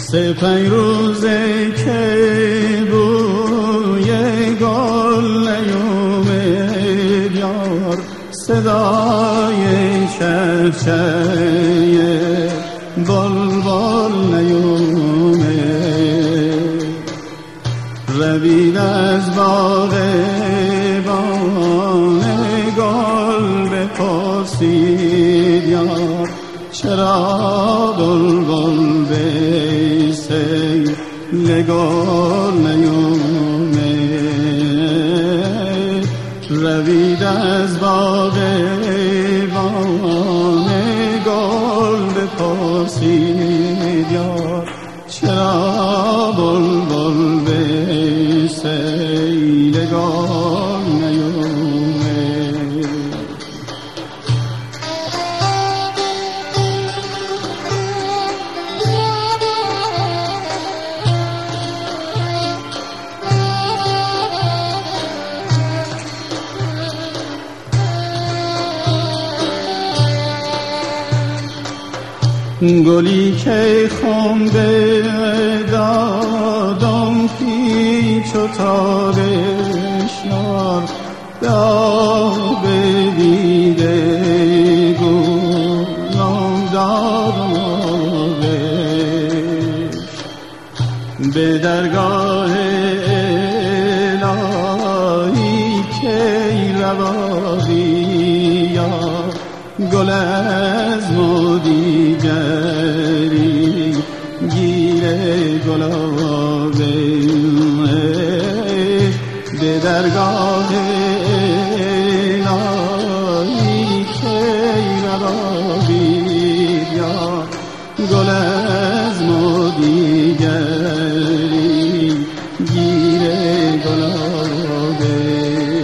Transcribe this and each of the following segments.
سپیروزه که بوی گل نیومد یار، صدای چهچه بلبل نیومد. روید از باغ بان گل بپرسید یار، چرا بلبل به سیل گل نیومد. روید از باغ بان گل بپرسید یار، چرا بلبل به سیل گل نیومد. گلی که خونده دادم پیچ و تابش یار، به آب دیده گلم دادم آبش. به درگاه الهی که روابی یار، گل از ما دیگری گیره گلابه. به درگاه الهی که روابی یار، گل از ما دیگری گیره گلابه.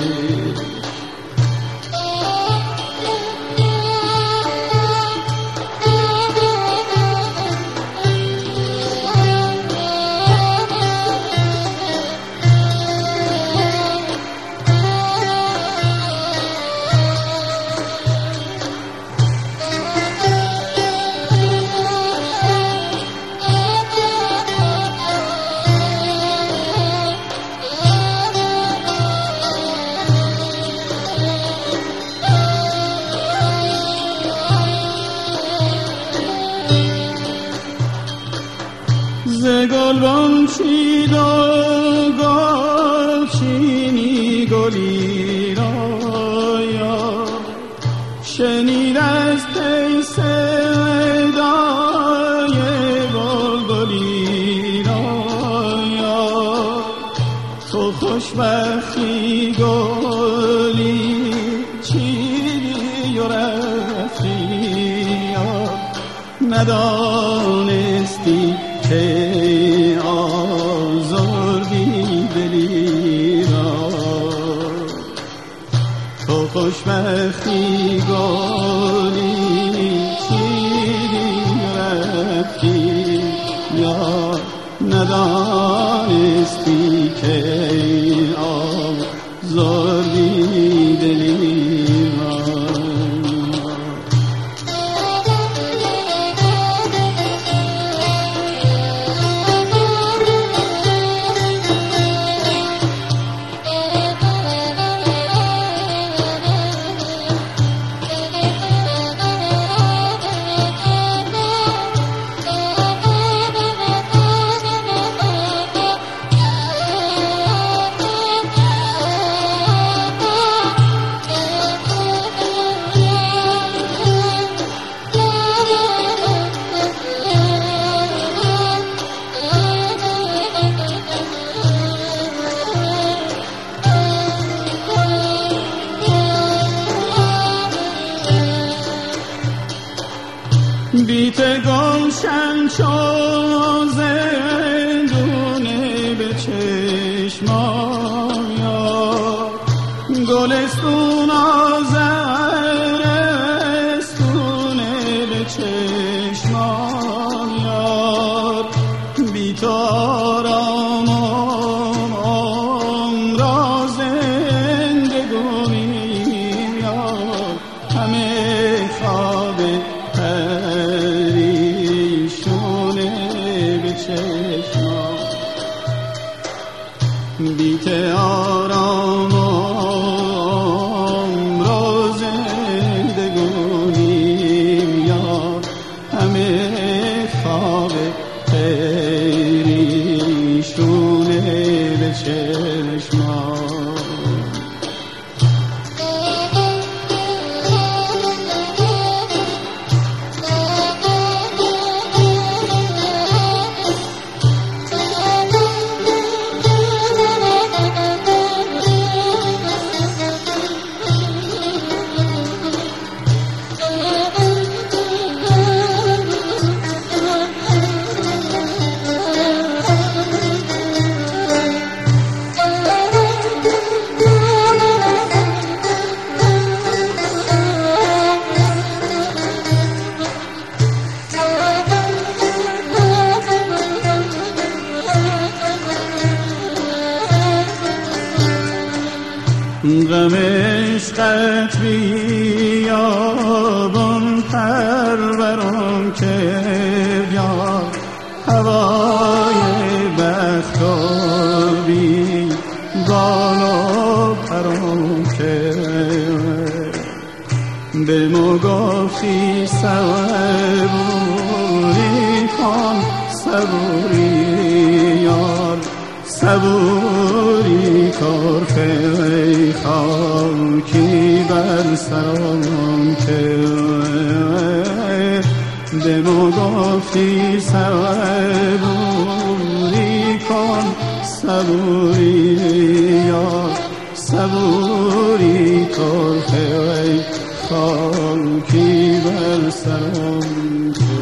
ز گلبن چید و گل چینی گلی را یا، شنید از پی صدای بلبلی را یا. تو خوشبختی گلی چیدی و رفتی یا، ندانستی که آزردی دلی را. تو خوشبختی گلی چیدی رفتی یا، ندانستی که آزردی دلی را. بیت آرام را زندگونیم یار، همه خواب خیریشونه به چشمان. غم عشقت بیابان پروران کرد یار، هوای بختابی بالا پران کرد. به ما گفتی صبوری کن صبوری یار، صبوری کار خیلی خاکی بر سرم که به ما گفتی صبوری کن صبوری یار، صبوری کار خیلی خاکی بر سرم